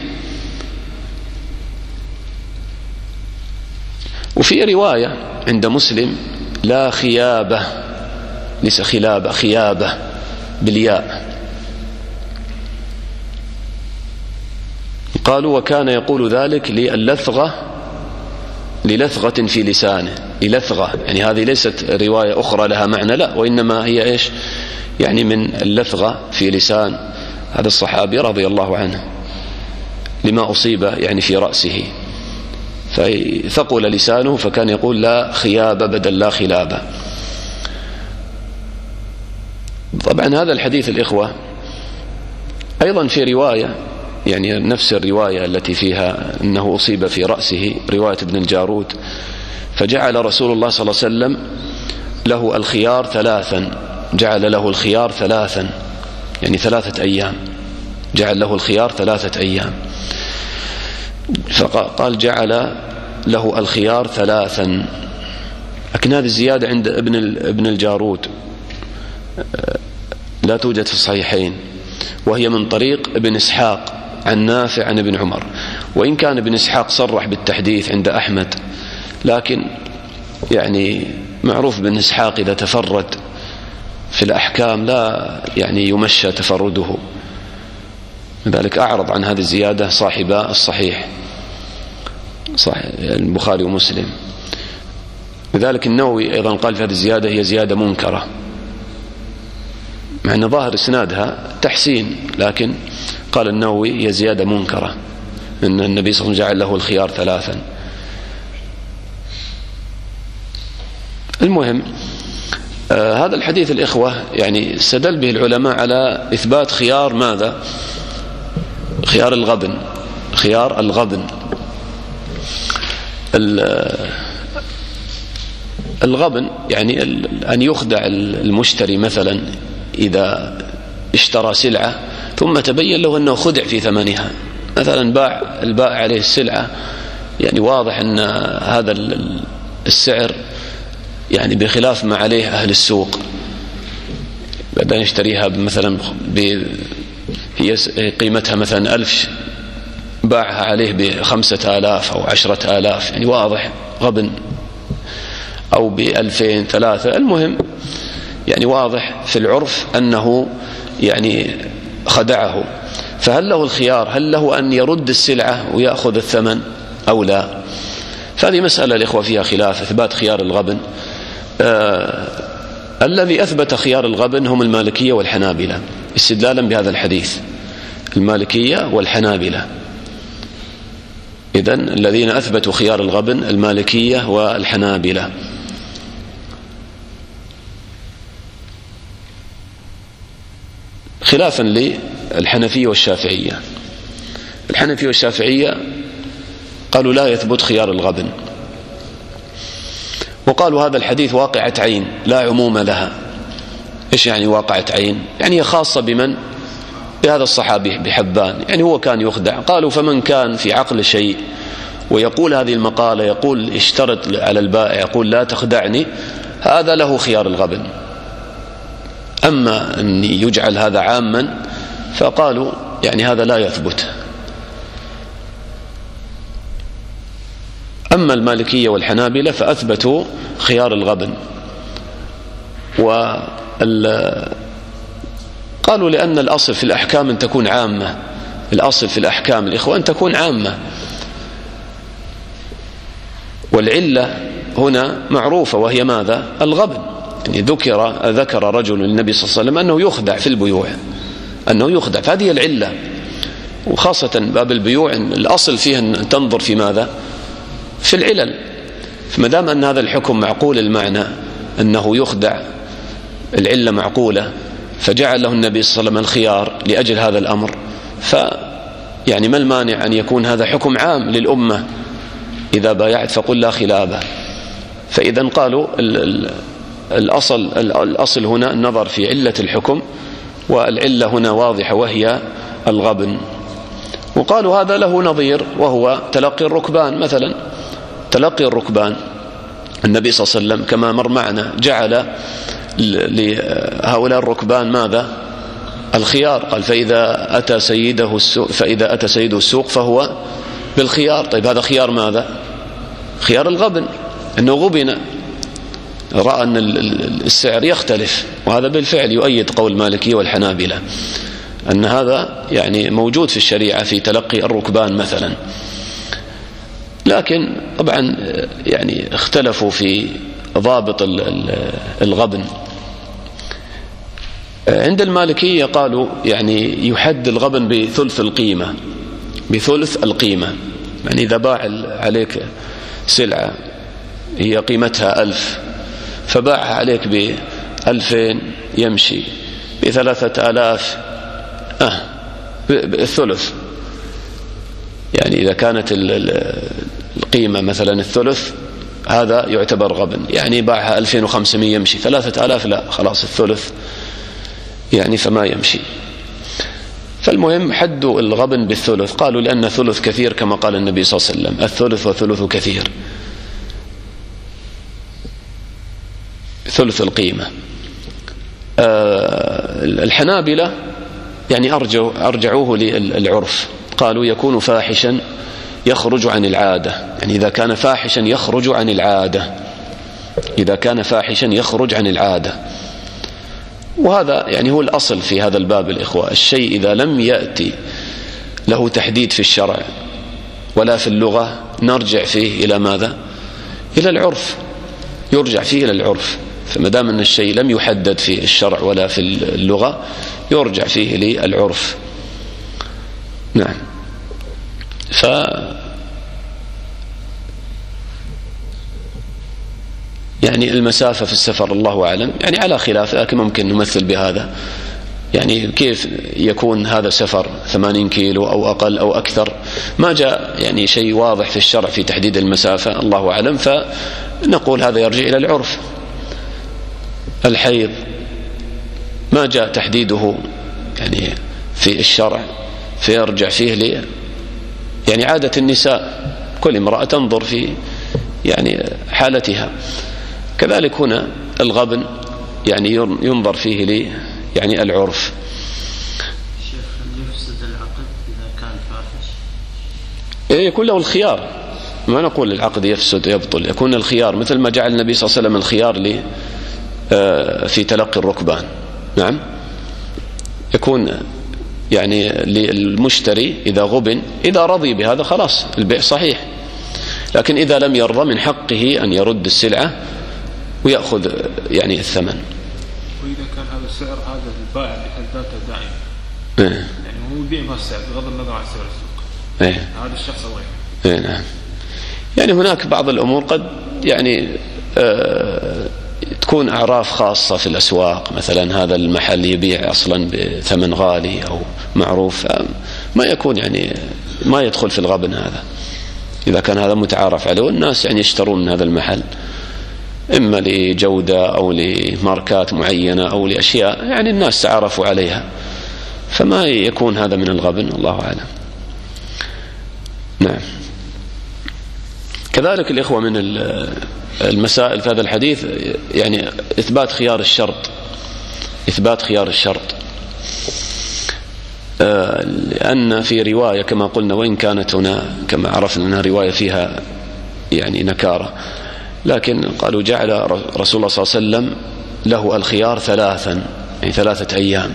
وفي رواية عند مسلم لا خيابة، ليس خلابة، خيابة بالياء. قالوا وكان يقول ذلك للثغة في لسانه، للثغة يعني هذه ليست رواية أخرى لها معنى، لا، وإنما هي إيش يعني من اللثغة في لسان هذا الصحابي رضي الله عنه لما أصيب يعني في رأسه، فثقل لسانه، فكان يقول لا خيابة بدل لا خلابة. طبعا هذا الحديث الإخوة أيضا في رواية، يعني نفس الرواية التي فيها أنه أصيب في رأسه، رواية ابن الجارود، فجعل رسول الله صلى الله عليه وسلم له الخيار 3، جعل له الخيار 3، يعني 3 أيام، جعل له الخيار 3 أيام. فقال جعل له الخيار 3، لكن هذه الزيادة عند ابن الجارود لا توجد في الصحيحين، وهي من طريق ابن إسحاق عن نافع عن ابن عمر، وإن كان ابن إسحاق صرح بالتحديث عند أحمد، لكن يعني معروف بن إسحاق إذا تفرد في الأحكام لا يعني يمشى تفرده، لذلك أعرض عن هذه الزيادة صاحبا الصحيح، صحيح البخاري ومسلم. لذلك النووي أيضا قال في هذه الزيادة هي زيادة منكرة، مع أن ظاهر إسنادها تحسين، لكن قال النووي هي زيادة منكرة، أن النبي صلى الله عليه وسلم جعل له الخيار 3. المهم هذا الحديث الإخوة يعني استدل به العلماء على إثبات خيار ماذا؟ خيار الغبن، خيار الغبن. الغبن يعني أن يخدع المشتري مثلا إذا اشترى سلعة ثم تبين له أنه خدع في ثمنها، مثلا باع البائع عليه السلعة، يعني واضح أن هذا السعر يعني بخلاف ما عليه أهل السوق، بدأ يشتريها مثلا هي قيمتها مثلا 1000، باعها عليه ب5000 أو 10,000، يعني واضح غبن، أو ب2000 3، المهم يعني واضح في العرف أنه يعني خدعه. فهل له الخيار؟ هل له أن يرد السلعة ويأخذ الثمن أو لا؟ فهذه مسألة الإخوة فيها خلاف إثبات خيار الغبن. الذي أثبت خيار الغبن هم المالكية والحنابلة استدلالا بهذا الحديث، المالكية والحنابلة. إذن الذين أثبتوا خيار الغبن المالكية والحنابلة. خلافا للحنفية والشافعية، الحنفية والشافعية قالوا لا يثبت خيار الغبن، وقالوا هذا الحديث واقعة عين لا عموم لها. إيش يعني واقعة عين؟ يعني هي خاصة بمن؟ بهذا الصحابي بحبان، يعني هو كان يخدع. قالوا فمن كان في عقل شيء ويقول هذه المقالة، يقول اشترط على البائع، يقول لا تخدعني، هذا له خيار الغبن. أما أن يجعل هذا عاما فقالوا يعني هذا لا يثبت. أما المالكية والحنابلة فأثبتوا خيار الغبن، قالوا لأن الأصل في الأحكام أن تكون عامة، الأصل في الأحكام الإخوة أن تكون عامة، والعلة هنا معروفة وهي ماذا؟ الغبن. يعني ذكر رجل للنبي صلى الله عليه وسلم أنه يخدع في البيوع، أنه يخدع، فهذه العلة. وخاصة باب البيوع الأصل فيه أن تنظر في ماذا؟ في العلل. فما دام أن هذا الحكم معقول المعنى أنه يخدع، العلة معقولة، فجعل له النبي صلى الله عليه وسلم الخيار لأجل هذا الأمر، يعني ما المانع أن يكون هذا حكم عام للأمة؟ إذا بايعت فقل لا خلابة. فإذا قالوا الأصل هنا النظر في علة الحكم، والعلة هنا واضحة وهي الغبن. وقالوا هذا له نظير وهو تلقي الركبان. مثلا تلقي الركبان، النبي صلى الله عليه وسلم كما مر معنا جعل لهؤلاء الركبان ماذا؟ الخيار. قال فإذا أتى سيده السوق فهو بالخيار. طيب هذا خيار ماذا؟ خيار الغبن، أنه غبن، رأى أن السعر يختلف، وهذا بالفعل يؤيد قول المالكية والحنابلة أن هذا يعني موجود في الشريعة في تلقي الركبان مثلا. لكن طبعا يعني اختلفوا في ضابط الغبن. عند المالكية قالوا يعني يحد الغبن بثلث القيمة، بثلث القيمة. يعني إذا باع عليك سلعة هي قيمتها 1000 فباعها عليك ب2000 يمشي، ب3000 الثلث، يعني إذا كانت القيمة مثلا الثلث هذا يعتبر غبن، يعني باعها 2500 يمشي، 3000 لا خلاص الثلث يعني فما يمشي. فالمهم حدوا الغبن بالثلث، قالوا لأن ثلث كثير كما قال النبي صلى الله عليه وسلم الثلث وثلث كثير، ثلث القيمة. الحنابلة يعني أرجعوه للعرف، قالوا يكون فاحشا يخرج عن العادة، يعني إذا كان فاحشا يخرج عن العادة، إذا كان فاحشا يخرج عن العادة. وهذا يعني هو الأصل في هذا الباب الإخوة، الشيء إذا لم يأتي له تحديد في الشرع ولا في اللغة نرجع فيه إلى ماذا؟ إلى العرف، يرجع فيه إلى العرف. فما دام أن الشيء لم يحدد في الشرع ولا في اللغة يرجع فيه للعرف. نعم. يعني المسافة في السفر الله أعلم يعني على خلاف، لكن ممكن نمثل بهذا، يعني كيف يكون هذا سفر 80 كيلو أو أقل أو أكثر، ما جاء يعني شيء واضح في الشرع في تحديد المسافة الله أعلم، فنقول هذا يرجع إلى العرف. الحيض ما جاء تحديده يعني في الشرع، فيرجع فيه يعني عادة النساء، كل امرأة تنظر في يعني حالتها. كذلك هنا الغبن يعني ينظر فيه يعني العرف. شيخ يفسد العقد إذا كان فاحش؟ يكون له الخيار، ما نقول العقد يفسد يبطل، يكون الخيار مثل ما جعل النبي صلى الله عليه وسلم الخيار في تلقي الركبان. نعم، يكون يعني للمشتري إذا غبن إذا رضي بهذا خلاص البيع صحيح، لكن إذا لم يرضى من حقه أن يرد السلعة ويأخذ يعني الثمن. وإذا كان هذا السعر هذا البائع بحد ذاته دائما يعني هو يبيع بهالسعر بغض النظر عن سعر السوق، هذا الشخص وين؟ نعم. يعني هناك بعض الأمور قد يعني تكون أعراف خاصة في الأسواق، مثلا هذا المحل يبيع أصلا بثمن غالي أو معروف، ما يكون يعني ما يدخل في الغبن هذا، إذا كان هذا متعارف عليه والناس يعني يشترون من هذا المحل إما لجودة أو لماركات معينة أو لأشياء يعني الناس تعارفوا عليها، فما يكون هذا من الغبن الله أعلم. نعم. كذلك الإخوة من المسائل في هذا الحديث يعني إثبات خيار الشرط، إثبات خيار الشرط، لأن في رواية كما قلنا وإن كانت هنا كما عرفنا أنها رواية فيها يعني نكارة، لكن قالوا جعل رسول الله صلى الله عليه وسلم له الخيار ثلاثا، يعني 3 أيام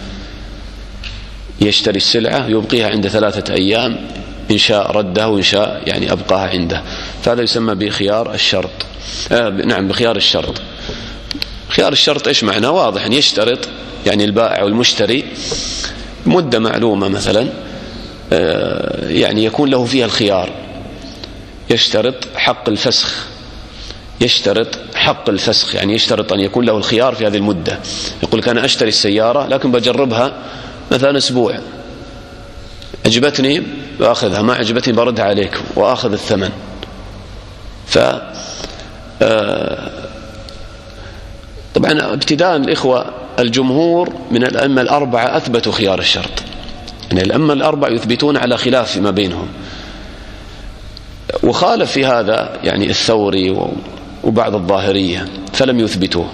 يشتري السلعة يبقيها عند 3 أيام، إن شاء رده وإن شاء يعني أبقاها عنده، فهذا يسمى بخيار الشرط. نعم بخيار الشرط. خيار الشرط إيش معناه؟ واضح أن يشترط يعني البائع والمشتري مدة معلومة مثلا يعني يكون له فيها الخيار، يشترط حق الفسخ، يشترط حق الفسخ يعني يشترط أن يكون له الخيار في هذه المدة. يقول لك أنا أشتري السيارة لكن بجربها مثلا أسبوع، عجبتني بأخذها، ما عجبتني بردها عليك وأخذ الثمن. طبعا ابتداء الإخوة الجمهور من الأئمة الأربعة أثبتوا خيار الشرط، يعني الأئمة الأربعة يثبتون على خلاف فيما بينهم، وخالف في هذا يعني الثوري وبعض الظاهرية فلم يثبتوه.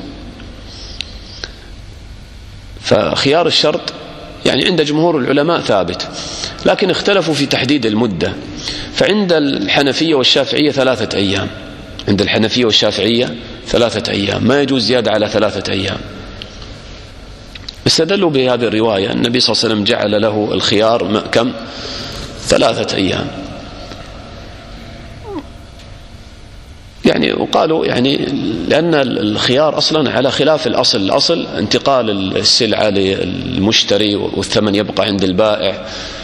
فخيار الشرط يعني عند جمهور العلماء ثابت، لكن اختلفوا في تحديد المدة، فعند الحنفية والشافعية 3 أيام، عند الحنفية والشافعية 3 أيام، ما يجوز زيادة على 3 أيام. استدلوا بهذه الرواية النبي صلى الله عليه وسلم جعل له الخيار كم؟ 3 أيام. يعني وقالوا يعني لأن الخيار أصلا على خلاف الأصل، الأصل انتقال السلعة للمشتري والثمن يبقى عند البائع،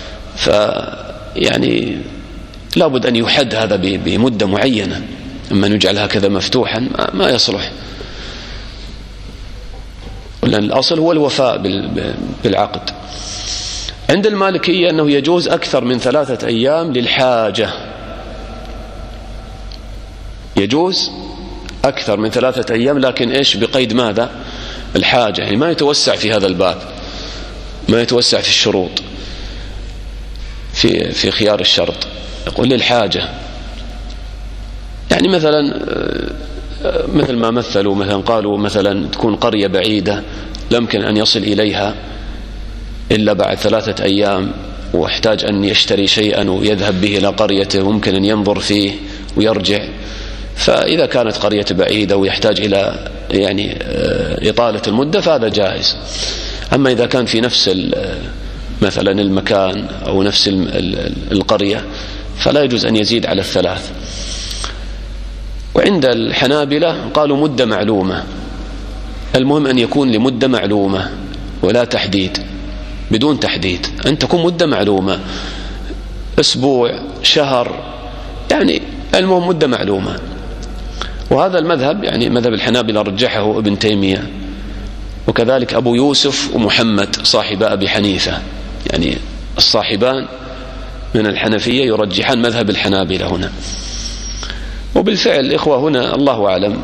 فيعني لابد أن يحد هذا بمدة معينة، أما نجعل هكذا مفتوحا ما يصلح. لأن الأصل هو الوفاء بالعقد. عند المالكية أنه يجوز أكثر من 3 أيام للحاجة، يجوز أكثر من 3 أيام، لكن إيش؟ بقيد ماذا؟ الحاجة، يعني ما يتوسع في هذا الباب، ما يتوسع في الشروط في خيار الشرط، يقول للحاجة. يعني مثلا مثل ما مثلوا، مثلا قالوا مثلا تكون قرية بعيدة لا يمكن أن يصل إليها إلا بعد 3 أيام، واحتاج أن يشتري شيئا ويذهب به إلى قريته، ممكن أن ينظر فيه ويرجع. فإذا كانت قرية بعيدة ويحتاج إلى يعني إطالة المدة فهذا جائز. أما إذا كان في نفس مثلا المكان أو نفس القرية فلا يجوز أن يزيد على 3. وعند الحنابلة قالوا مدة معلومة، المهم أن يكون لمدة معلومة ولا تحديد، بدون تحديد، أن تكون مدة معلومة، أسبوع، شهر، يعني المهم مدة معلومة. وهذا المذهب يعني مذهب الحنابلة رجحه ابن تيمية، وكذلك أبو يوسف ومحمد صاحب أبي حنيفة، يعني الصاحبان من الحنفية يرجحان مذهب الحنابلة هنا. وبالفعل إخوة هنا الله أعلم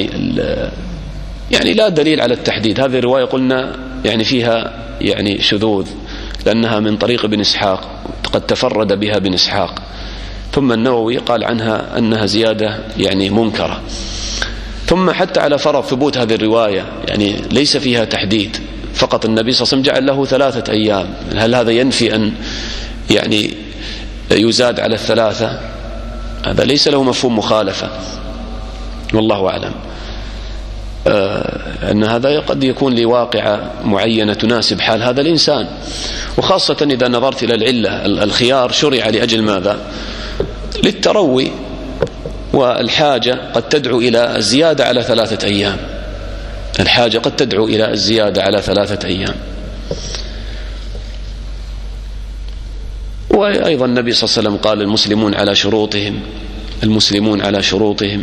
يعني لا دليل على التحديد. هذه الرواية قلنا يعني فيها يعني شذوذ، لأنها من طريق ابن إسحاق، قد تفرد بها ابن إسحاق، ثم النووي قال عنها أنها زيادة يعني منكرة. ثم حتى على فرض ثبوت هذه الرواية يعني ليس فيها تحديد، فقط النبي صلى الله عليه وسلم جعل له 3 أيام، هل هذا ينفي أن يعني يزاد على 3؟ هذا ليس له مفهوم مخالفة، والله أعلم. أن هذا قد يكون لواقعة معينة تناسب حال هذا الإنسان، وخاصة إذا نظرت إلى العلة. الخيار شرع لأجل ماذا؟ للتروي، والحاجة قد تدعو إلى الزيادة على 3 أيام، الحاجة قد تدعو إلى الزيادة على 3 أيام. وأيضا النبي صلى الله عليه وسلم قال المسلمون على شروطهم، المسلمون على شروطهم.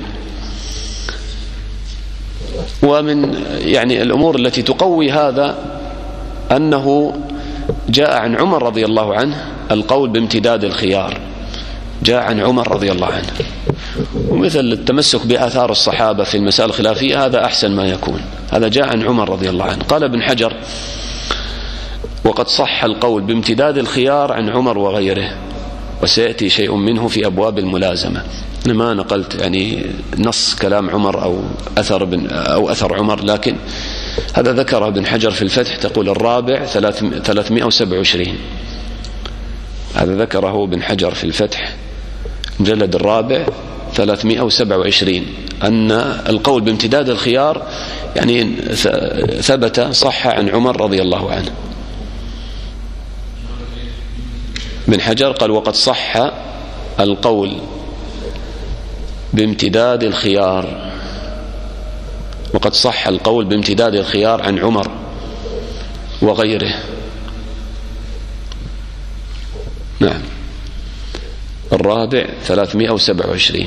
ومن يعني الأمور التي تقوي هذا أنه جاء عن عمر رضي الله عنه القول بامتداد الخيار، جاء عن عمر رضي الله عنه. ومثل التمسك بآثار الصحابة في المسائل الخلافية هذا أحسن ما يكون، هذا جاء عن عمر رضي الله عنه. قال ابن حجر وقد صح القول بامتداد الخيار عن عمر وغيره، وسيأتي شيء منه في أبواب الملازمة. أنا ما نقلت يعني نص كلام عمر أو أثر عمر، لكن هذا ذكره ابن حجر في الفتح، تقول الرابع 327، هذا ذكره ابن حجر في الفتح مجلد الرابع 327، أن القول بامتداد الخيار يعني ثبت صح عن عمر رضي الله عنه. ابن حجر قال وقد صح القول بامتداد الخيار، وقد صح القول بامتداد الخيار عن عمر وغيره. نعم، الرابع 327.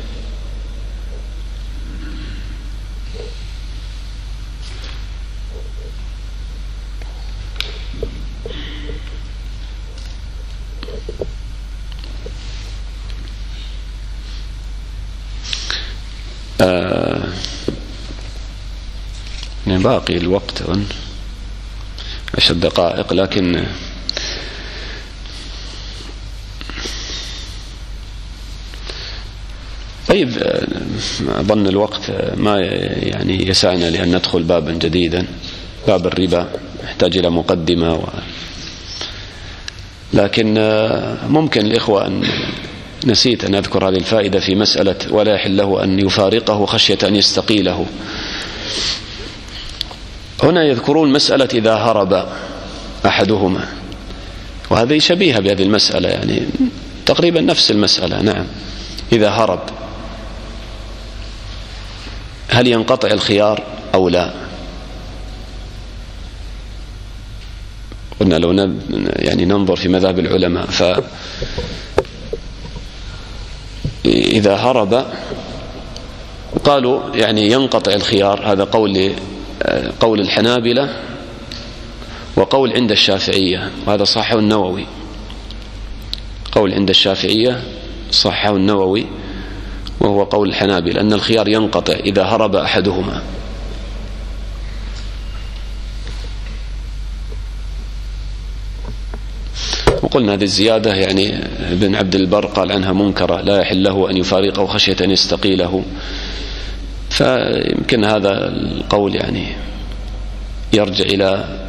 باقي الوقت 10 دقائق، لكن طيب أظن الوقت ما يعني يسعنا لأن ندخل بابا جديدا، باب الربا يحتاج إلى مقدمة لكن ممكن الإخوة أن نسيت أن أذكر هذه الفائدة في مسألة ولا يحل له أن يفارقه خشية أن يستقيله. هنا يذكرون مسألة إذا هرب أحدهما، وهذه شبيهة بهذه المسألة، يعني تقريبا نفس المسألة. نعم، إذا هرب هل ينقطع الخيار أو لا؟ قلنا لو يعني ننظر في مذهب العلماء، فإذا هرب قالوا يعني ينقطع الخيار، هذا قول قول الحنابلة وقول عند الشافعية، وهذا صححه النووي. قول عند الشافعية صححه النووي، وهو قول الحنابلة أن الخيار ينقطع إذا هرب أحدهما. وقلنا هذه الزيادة يعني ابن عبد البر قال عنها منكرة، لا يحل له أن يفارقه خشية أن يستقيله. فيمكن هذا القول يعني يرجع إلى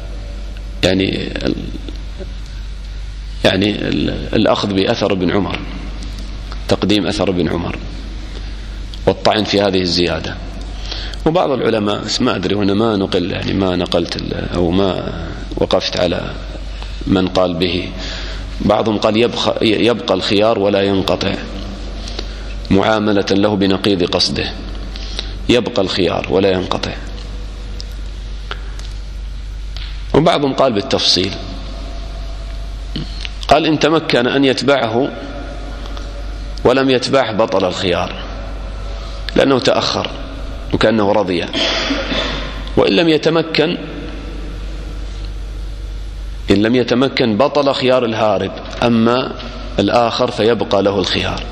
يعني الأخذ بأثر ابن عمر، تقديم أثر ابن عمر والطعن في هذه الزيادة. وبعض العلماء ما أدري هنا ما نقل، يعني ما نقلت أو ما وقفت على من قال به. بعضهم قال يبقى الخيار ولا ينقطع معاملة له بنقيض قصده، يبقى الخيار ولا ينقطع. وبعضهم قال بالتفصيل، قال إن تمكن أن يتبعه ولم يتبعه بطل الخيار لأنه تأخر وكأنه رضي، وإن لم يتمكن بطل خيار الهارب، أما الآخر فيبقى له الخيار.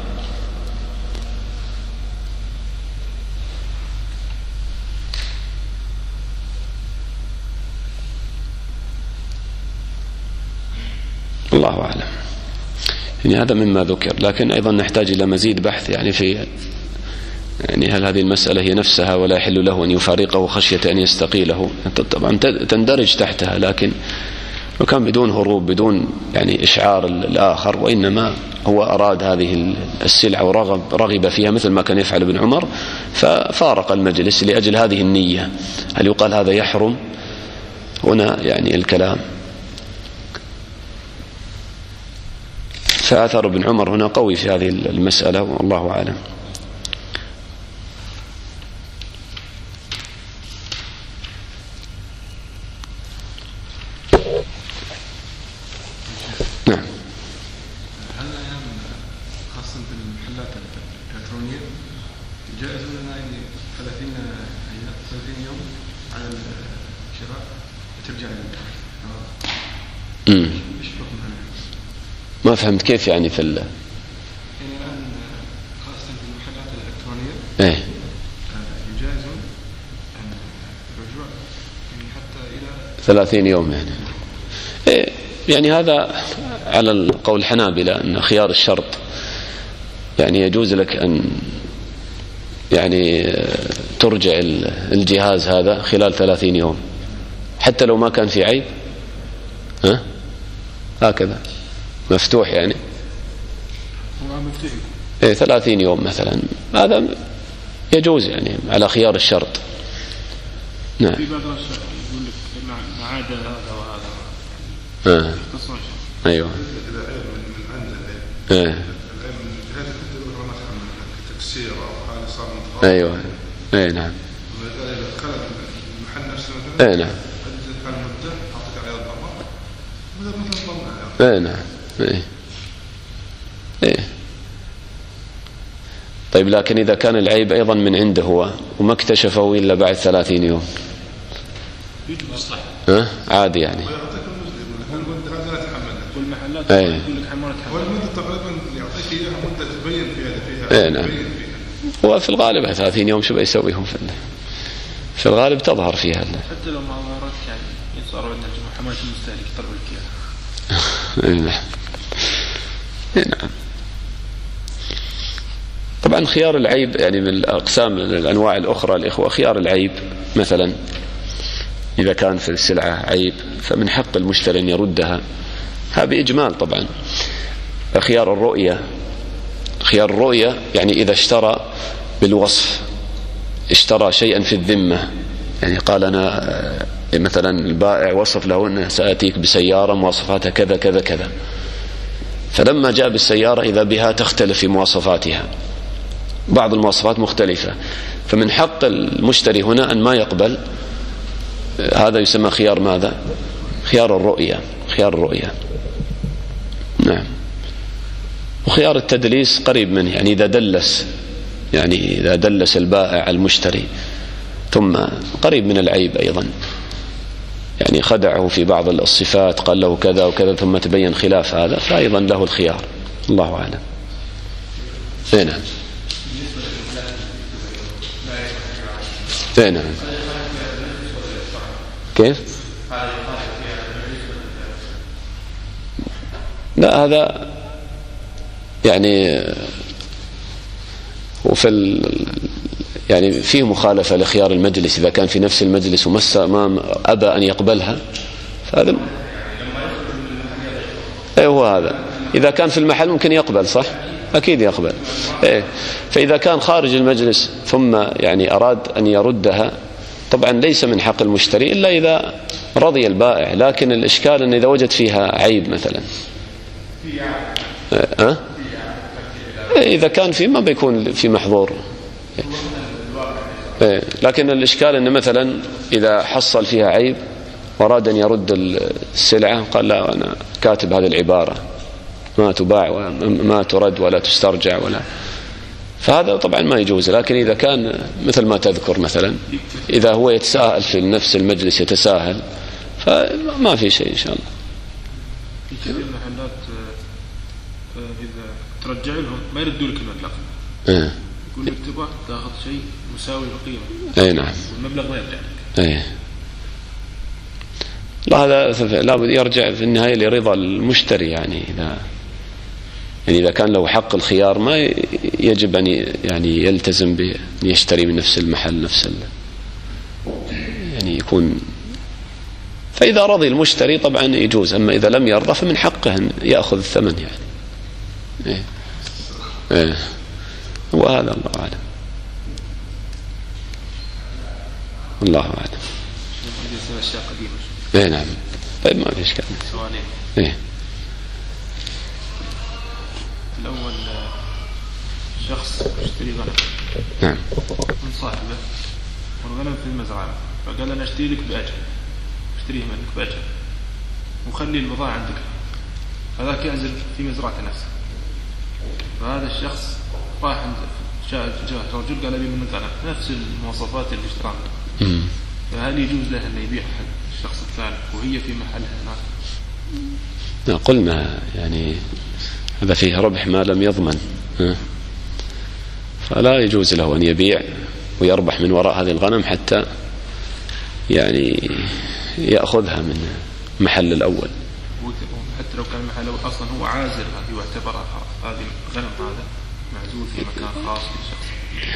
الله أعلم. يعني هذا مما ذكر، لكن أيضا نحتاج إلى مزيد بحث يعني في هل هذه المسألة هي نفسها ولا يحل له أن يفارقه خشية أن يستقيله. طبعا تندرج تحتها، لكن وكان بدون هروب، بدون يعني إشعار الآخر، وإنما هو أراد هذه السلعة ورغب فيها مثل ما كان يفعل ابن عمر، ففارق المجلس لأجل هذه النية. هل يقال هذا يحرم؟ هنا يعني الكلام. فأثر ابن عمر هنا قوي في هذه المسألة، والله أعلم. نعم. هل الأيام خاصة بالمحلات الإلكترونية جائز لنا 30 يوم على الشراء ترجع للبيع؟ ما فهمت كيف يعني في يعني الآن خاصة في المحلات الإلكترونية يجاز الرجوع يعني حتى إلى 30 يوم يعني. يعني هذا على القول الحنابلة أن خيار الشرط يعني يجوز لك أن يعني ترجع الجهاز هذا خلال 30 يوم حتى لو ما كان في عيب. هكذا مفتوح يعني. هو مفتوح 30 يوم مثلا، هذا يجوز يعني على خيار الشرط. نعم. في بعض الشرط يقول لك ما عاد هذا وهذا. ايوه. اذا عيب من عنده العيب من جهه التدبير ونحن من تكسير او حال صار متفاوت. ايوه. نعم. اذا كان المحل نفسه مثلا. نعم. حال مده اعطيك عليها الضمان مثل ضمنها. نعم. طيب، لكن إذا كان العيب أيضا من عنده هو وما اكتشفه إلا بعد 30 يوم عادي يعني. والمدة تقريبا يعطيك إياها مدة تبين فيها. نعم. وفي الغالب 30 يوم شو بيسويهم في الغالب تظهر فيها حتى لو ما ظهرت يعني يصار عندنا حماية المستهلك يطلبوا لك إياها. نعم. طبعا خيار العيب يعني من الأقسام الأنواع الأخرى الإخوة، خيار العيب مثلا إذا كان في السلعة عيب فمن حق المشتري أن يردها، هذا بإجمال. طبعا خيار الرؤية يعني إذا اشترى بالوصف، اشترى شيئا في الذمة، يعني قال أنا مثلا البائع وصف له أنه سأتيك بسيارة مواصفاتها كذا كذا كذا، فلما جاء بالسيارة إذا بها تختلف في مواصفاتها، بعض المواصفات مختلفة، فمن حق المشتري هنا أن ما يقبل. هذا يسمى خيار ماذا؟ خيار الرؤية. نعم. وخيار التدليس قريب منه، يعني إذا دلس البائع المشتري ثم قريب من العيب أيضا، يعني خدعه في بعض الصفات، قال له كذا وكذا ثم تبين خلاف هذا، فأيضا له الخيار. الله أعلم. نعم. نعم. كيف؟ لا، هذا يعني وفي يعني فيه مخالفة لخيار المجلس إذا كان في نفس المجلس ومس أمام أبى أن يقبلها، فهذا هو هذا. إذا كان في المحل ممكن يقبل، صح؟ أكيد يقبل. فإذا كان خارج المجلس ثم يعني أراد أن يردها، طبعا ليس من حق المشتري إلا إذا رضي البائع، لكن الإشكال أن إذا وجد فيها عيب مثلا، إذا كان في ما بيكون في محظور. لكن الإشكال أن مثلا إذا حصل فيها عيب وأراد أن يرد السلعة قال لا، أنا كاتب هذه العبارة ما تباع وما ترد ولا تسترجع ولا، فهذا طبعا ما يجوز. لكن إذا كان مثل ما تذكر مثلا، إذا هو يتساهل في نفس المجلس يتساهل، فما في شيء إن شاء الله. في كثير من المحلات إذا ترجع لهم ما يردوا لك المبلغ، يقول لك تبغى تاخذ شيء مساوي بالقيمة. أي نعم. والمبلغ ما يرجع لك. لا، هذا لابد يرجع في النهاية لرضا المشتري. يعني إذا كان له حق الخيار ما يجب أن يعني يلتزم بأن يشتري من نفس المحل يعني يكون. فإذا رضي المشتري طبعا يجوز، أما إذا لم يرضى فمن حقه أن يأخذ الثمن يعني. وهذا الله أعلم. الله أعلم. نعم. طيب ما في إشكال. سؤالين. الأول، شخص يشتري غنم. نعم. من صاحبه، والغنم في المزرعة، فقال أنا أشتري لك بأجل، أشتريه منك بأجل، وخلي البضاعة عندك. هذاك يعزل في مزرعته نفسه. فهذا الشخص راح عند جاء رجل قال أبي من الغنم نفس المواصفات اللي اشتراها. فهل يجوز له أن يبيع الشخص الثاني وهي في محلها هناك؟ قلنا يعني هذا فيه ربح ما لم يضمن، فلا يجوز له أن يبيع ويربح من وراء هذه الغنم حتى يعني يأخذها من محل الأول. حتى لو كان المحل الأول أصلا هو عازل هذه واعتبرها هذه الغنم هذا معزول في مكان خاص للشخص.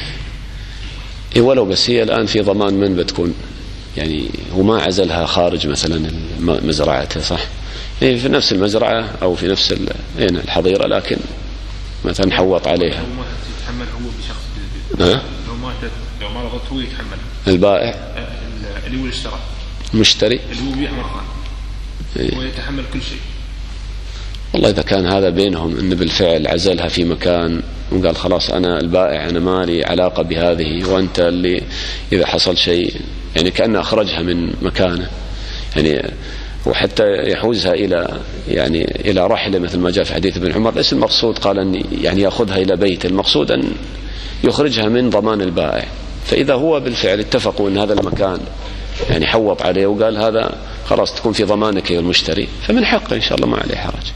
ولو بس هي الآن في ضمان من بتكون يعني هو ما عزلها خارج مثلا مزرعته، صح؟ يعني في نفس المزرعة أو في نفس الحظيرة، لكن مثلا حوط عليها. لو ما يتحمل هو بشخص، لو ما رضت هو يتحمل البائع اللي هو اشترى، المشتري اللي هو بيع مرة ثانية، هو يتحمل كل شيء. والله إذا كان هذا بينهم إن بالفعل عزلها في مكان وقال خلاص أنا البائع أنا ما لي علاقة بهذه، وأنت اللي إذا حصل شيء يعني كأنه أخرجها من مكانه يعني، وحتى يحوزها إلى رحلة مثل ما جاء في حديث ابن عمر. ليس المقصود قال أن يعني يأخذها إلى بيت، المقصود أن يخرجها من ضمان البائع. فإذا هو بالفعل اتفقوا أن هذا المكان يعني حوط عليه وقال هذا خلاص تكون في ضمانك يا المشتري، فمن حقه إن شاء الله ما عليه حرج.